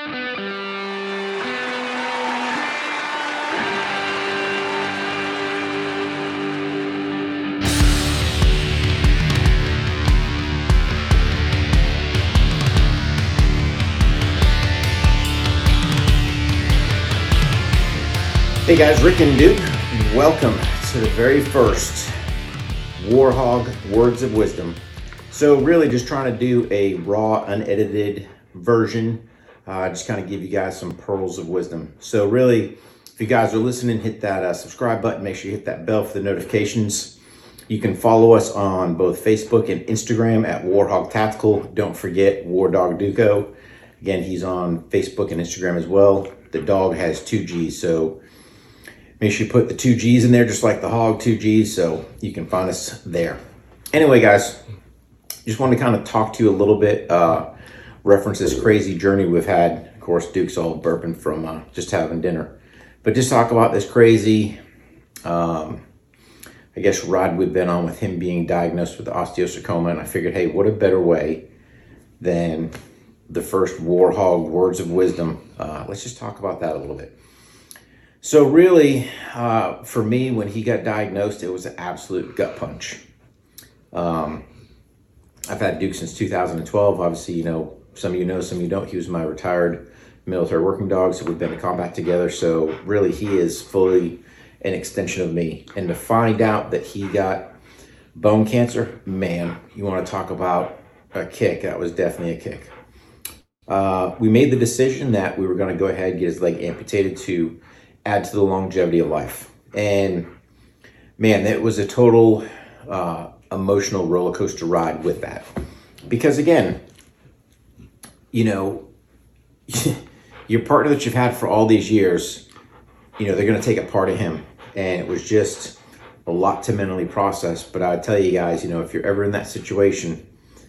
Hey guys, Rick and Duke, welcome to the very first Warhog Words of Wisdom. So really just trying to do a raw, unedited version, just kind of give you guys some pearls of wisdom. So really, if you guys are listening, hit that subscribe button, make sure you hit that bell for the notifications. You can follow us on both Facebook and Instagram at Warhog Tactical. Don't forget War Dog Duco. Again, he's on Facebook and Instagram as well. The dog has 2 G's, so make sure you put the 2 G's in there, just like the hog, 2 G's, so you can find us there. Anyway, guys, just wanted to kind of talk to you a little bit, reference this crazy journey we've had. Of course, Duke's all burping from just having dinner. But just talk about this crazy, I guess, ride we've been on with him being diagnosed with osteosarcoma. And I figured, hey, what a better way than the first Warhog Words of Wisdom. Let's just talk about that a little bit. So really, for me, when he got diagnosed, it was an absolute gut punch. I've had Duke since 2012. Obviously, you know, some of you know, some of you don't. He was my retired military working dog, so we've been in combat together. So really, he is fully an extension of me. And to find out that he got bone cancer, man, you want to talk about a kick. That was definitely a kick. We made the decision that we were going to go ahead and get his leg amputated to add to the longevity of life. And man, it was a total emotional roller coaster ride with that. Because again, you know, your partner that you've had for all these years, you know, they're going to take a part of him. And it was just a lot to mentally process. But I tell you guys, you know, if you're ever in that situation,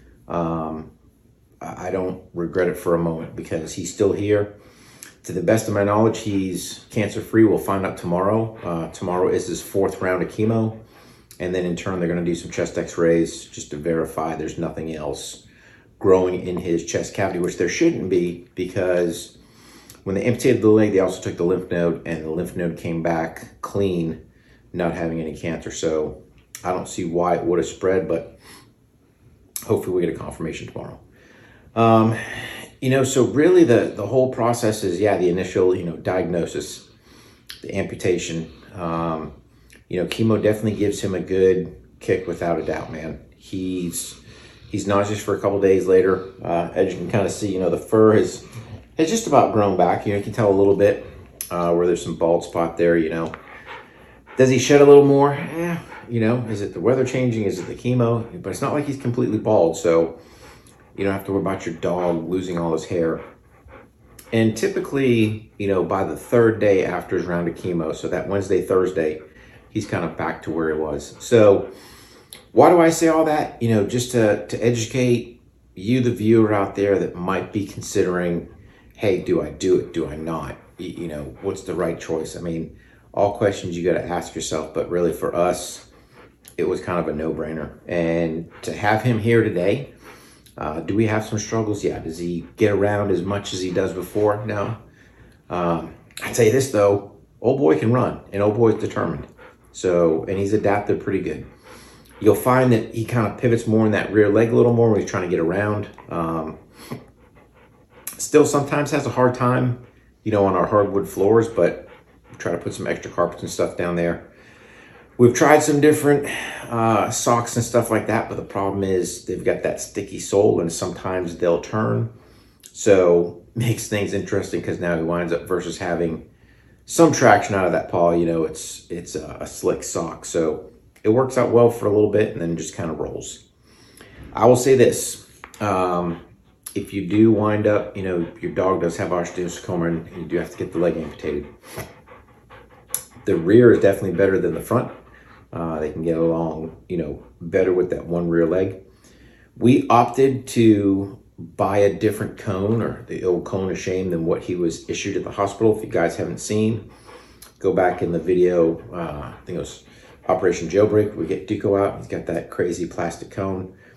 I don't regret it for a moment, because he's still here. To the best of my knowledge, he's cancer-free. We'll find out tomorrow. Tomorrow is his 4th round of chemo. And then in turn, they're going to do some chest x-rays just to verify there's nothing else growing in his chest cavity, which there shouldn't be, because when they amputated the leg, they also took the lymph node, and the lymph node came back clean, not having any cancer. So I don't see why it would have spread, but hopefully we get a confirmation tomorrow. You know, so really the whole process is, yeah, the initial, you know, diagnosis, the amputation. You know, chemo definitely gives him a good kick without a doubt, man. He's nauseous for a couple days later. As you can kind of see, you know, the fur has just about grown back. You know, you can tell a little bit where there's some bald spot there, you know. Does he shed a little more? Yeah, you know, is it the weather changing? Is it the chemo? But it's not like he's completely bald, so you don't have to worry about your dog losing all his hair. And typically, you know, by the 3rd day after his round of chemo, so that Wednesday, Thursday, he's kind of back to where he was. So why do I say all that? You know, just to educate you, the viewer out there that might be considering, hey, do I do it? Do I not? You know, what's the right choice? I mean, all questions you got to ask yourself, but really for us, it was kind of a no-brainer. And to have him here today, do we have some struggles? Yeah. Does he get around as much as he does before? No. I tell you this though, old boy can run, and old boy's determined. So, and he's adapted pretty good. You'll find that he kind of pivots more in that rear leg a little more when he's trying to get around. Still sometimes has a hard time, you know, on our hardwood floors, but we try to put some extra carpets and stuff down there. We've tried some different socks and stuff like that, but the problem is they've got that sticky sole, and sometimes they'll turn. So makes things interesting, because now he winds up, versus having some traction out of that paw, you know, it's a slick sock. So it works out well for a little bit, and then just kind of rolls. I will say this, if you do wind up, you know, your dog does have osteosarcoma and you do have to get the leg amputated, the rear is definitely better than the front. They can get along, you know, better with that one rear leg. We opted to buy a different cone, or the old cone of shame, than what he was issued at the hospital. If you guys haven't seen, go back in the video. I think it was Operation Jailbreak. We get Duco out. He's got that crazy plastic cone.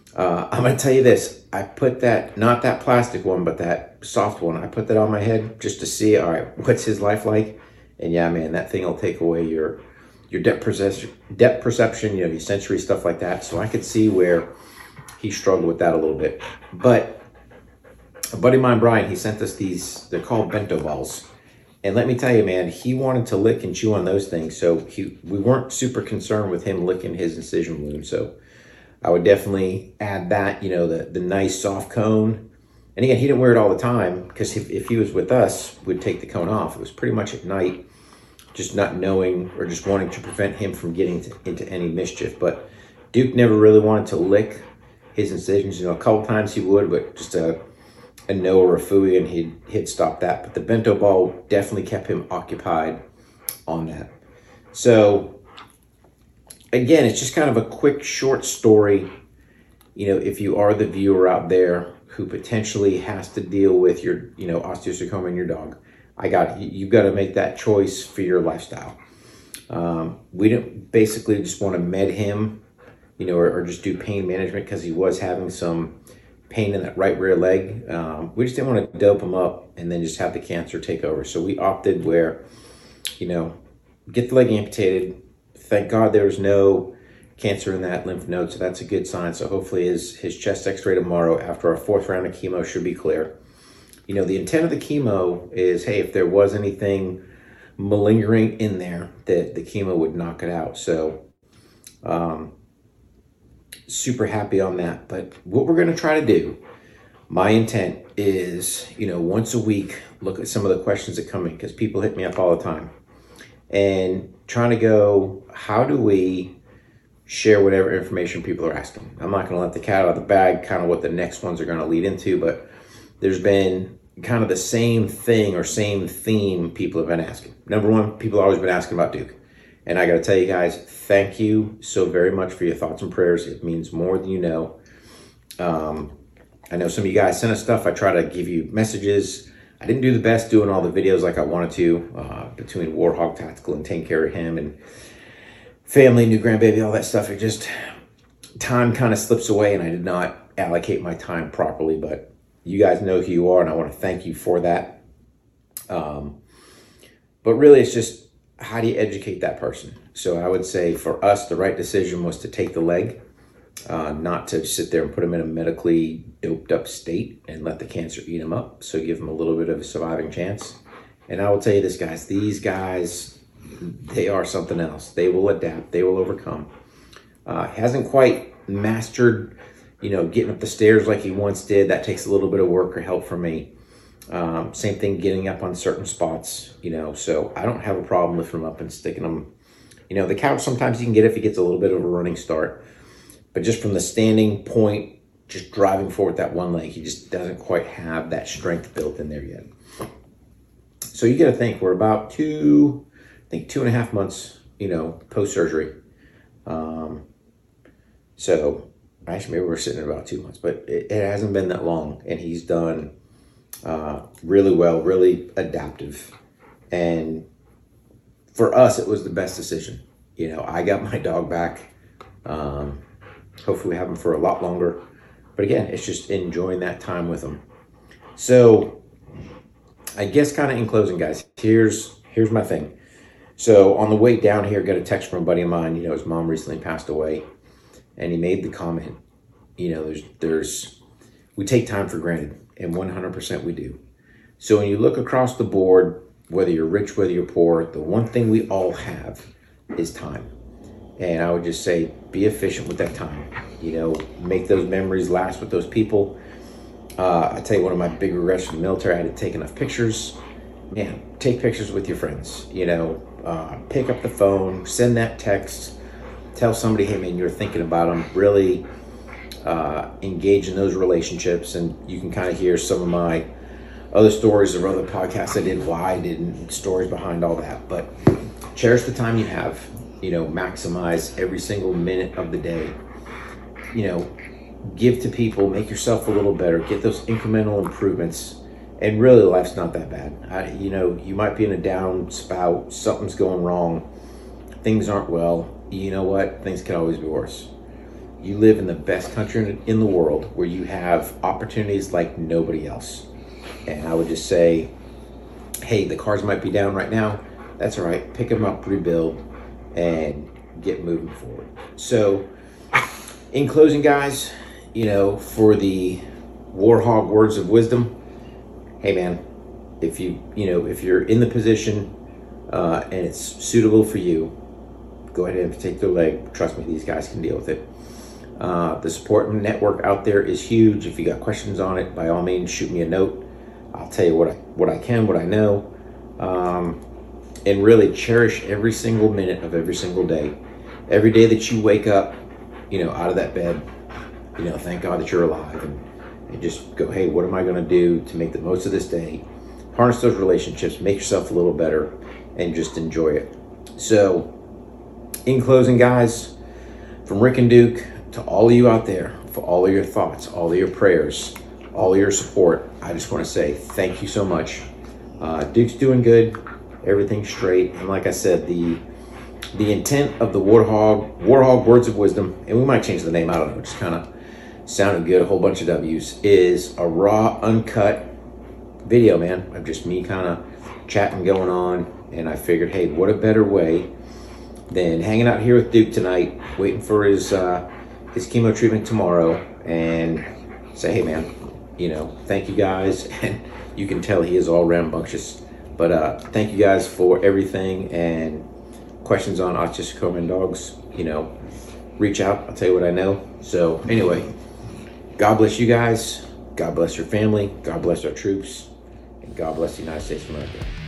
I'm going to tell you this. I put that, not that plastic one, but that soft one, I put that on my head just to see, all right, what's his life like? And yeah, man, that thing will take away your depth perception, your sensory stuff like that. So I could see where he struggled with that a little bit. But a buddy of mine, Brian, he sent us these, they're called bento balls. And let me tell you, man, he wanted to lick and chew on those things. So we weren't super concerned with him licking his incision wound. So I would definitely add that, the nice soft cone. And again, he didn't wear it all the time because if he was with us, we'd take the cone off. It was pretty much at night, just not knowing or just wanting to prevent him from getting into any mischief. But Duke never really wanted to lick his incisions. A couple times he would, but just a no or a fooey, and he'd stop that. But the bento ball definitely kept him occupied on that. So again, it's just kind of a quick, short story. If you are the viewer out there who potentially has to deal with your, osteosarcoma in your dog, I got it. You've got to make that choice for your lifestyle. We didn't basically just want to med him, or just do pain management because he was having some pain in that right rear leg. We just didn't want to dope him up and then just have the cancer take over. So we opted where, get the leg amputated. Thank God there was no cancer in that lymph node, so that's a good sign. So hopefully his chest x-ray tomorrow after our 4th round of chemo should be clear. The intent of the chemo is, hey, if there was anything malingering in there, that the chemo would knock it out. So super happy on that. But what we're going to try to do, my intent is, once a week, look at some of the questions that come in, because people hit me up all the time, and trying to go, how do we share whatever information people are asking? I'm not going to let the cat out of the bag, kind of what the next ones are going to lead into, but there's been kind of the same thing or same theme people have been asking. Number one, people have always been asking about Duke. And I got to tell you guys, thank you so very much for your thoughts and prayers. It means more than you know. I know some of you guys sent us stuff. I try to give you messages. I didn't do the best doing all the videos like I wanted to, between Warhog Tactical and taking care of him and family, new grandbaby, all that stuff. It just, time kind of slips away and I did not allocate my time properly, but you guys know who you are and I want to thank you for that. But really it's just, how do you educate that person? So I would say for us, the right decision was to take the leg, not to sit there and put him in a medically doped up state and let the cancer eat him up. So give him a little bit of a surviving chance. And I will tell you this, guys, these guys, they are something else. They will adapt. They will overcome. Hasn't quite mastered, getting up the stairs like he once did. That takes a little bit of work or help from me. Same thing getting up on certain spots, so I don't have a problem lifting him up and sticking him. The couch sometimes you can get if he gets a little bit of a running start, but just from the standing point, just driving forward that one leg, he just doesn't quite have that strength built in there yet. So you got to think we're about 2.5 months, post-surgery. So actually maybe we're sitting at about 2 months, but it hasn't been that long and he's done really well, really adaptive. And for us, it was the best decision. I got my dog back. Hopefully we have him for a lot longer. But again, it's just enjoying that time with him. So I guess kind of in closing, guys, here's my thing. So on the way down here, got a text from a buddy of mine, his mom recently passed away. And he made the comment, we take time for granted. And 100% we do. So when you look across the board, whether you're rich, whether you're poor, the one thing we all have is time. And I would just say, be efficient with that time. Make those memories last with those people. I tell you, one of my big regrets from the military, I had to take enough pictures. Man, take pictures with your friends. Pick up the phone, send that text, tell somebody, hey man, you're thinking about them. Really engage in those relationships, and you can kind of hear some of my other stories or other podcasts I did, why I did, and stories behind all that. But cherish the time you have, maximize every single minute of the day, give to people, make yourself a little better, get those incremental improvements, and really life's not that bad. You might be in a down spout, something's going wrong, things aren't well, you know what, things can always be worse. you live in the best country in the world where you have opportunities like nobody else. And I would just say, hey, the cars might be down right now. That's all right. Pick them up, rebuild, and get moving forward. So in closing, guys, for the Warhog words of wisdom, hey man, if you're in the position and it's suitable for you, go ahead and take their leg. Trust me, these guys can deal with it. The support network out there is huge. If you got questions on it, by all means, shoot me a note. I'll tell you what I can, what I know, and really cherish every single minute of every single day. Every day that you wake up, out of that bed, thank God that you're alive, and just go, hey, what am I going to do to make the most of this day? Harness those relationships, make yourself a little better, and just enjoy it. So, in closing, guys, from Rick and Duke to all of you out there, for all of your thoughts, all of your prayers, all of your support, I just want to say thank you so much. Duke's doing good, everything's straight, and like I said, the intent of the Warhog Words of Wisdom, and we might change the name, I don't know, just kind of sounded good, a whole bunch of W's, is a raw, uncut video, man, of just me kind of chatting going on. And I figured, hey, what a better way than hanging out here with Duke tonight, waiting for his chemo treatment tomorrow, and say, hey man, thank you guys. And you can tell he is all rambunctious, but thank you guys for everything. And questions on Osteosarcoma and dogs, reach out, I'll tell you what I know. So anyway, God bless you guys, God bless your family, God bless our troops, and God bless the United States of America.